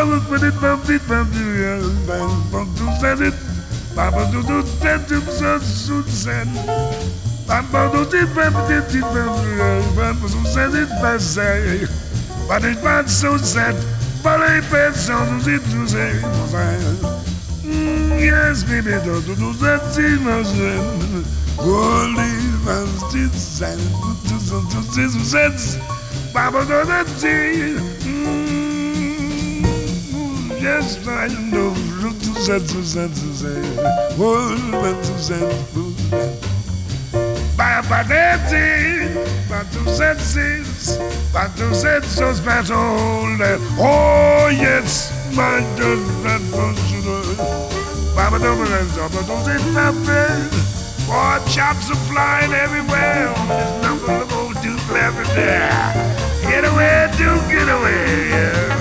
Yes, baby, do that thing, holy man's Baba do that thing. Yes, I know. Holy man's Baba dancing, but to set six, but to set so special. Oh, yes, my God, Baba don't say nothing. Boy, chops are flying everywhere. On this number of old Duke laughing there. Get away, Duke, get away. Yeah.